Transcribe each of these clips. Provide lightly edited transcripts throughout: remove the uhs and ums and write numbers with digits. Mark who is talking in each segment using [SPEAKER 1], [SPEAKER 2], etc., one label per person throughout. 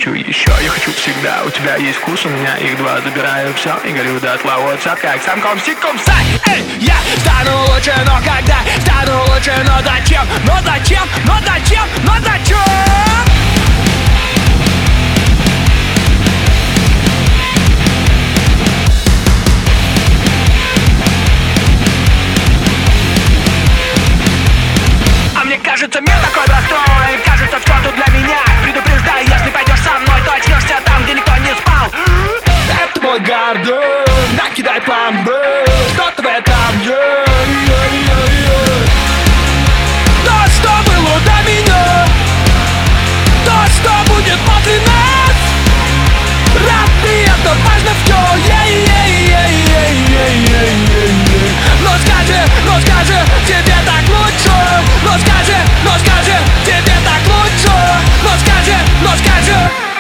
[SPEAKER 1] хочу еще, я хочу всегда. У тебя есть вкус, у меня их два. Забираю все и горю дотла. Вот up, как сам комсиком сай. Эй, я стану лучше, но когда стану лучше, но зачем? Но зачем? Но зачем? Но зачем? Кажется, мир такой простой, кажется, все тут для меня. Предупреждаю, если пойдешь со мной, то очнешься там, где никто не спал. Это мой гордон, накидай план Б, что-то в этом то, что было до меня, то, что будет после нас. Рад ты, это важно все. Но скажи, тебе так лучше. Но скажи, тебе так лучше. Но скажи.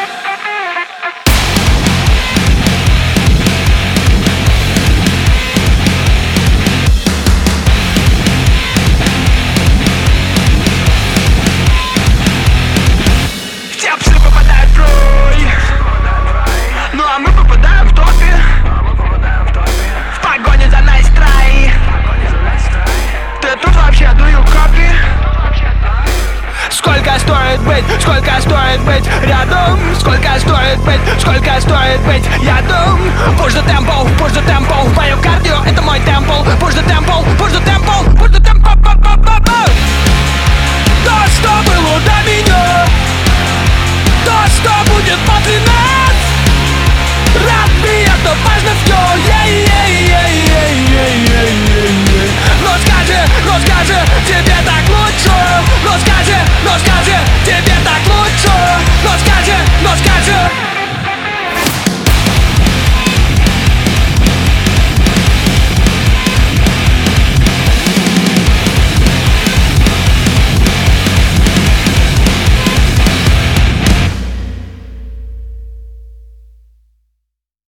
[SPEAKER 1] Все псы попадают в рой, ну а мы попадаем в топе. В погоне за nice try. Ты тут вообще do you copy? Сколько стоит быть рядом? Сколько стоит быть ядом? Push the tempo, мое кардио, это мой темпл. Push the tempo. То, что было до меня.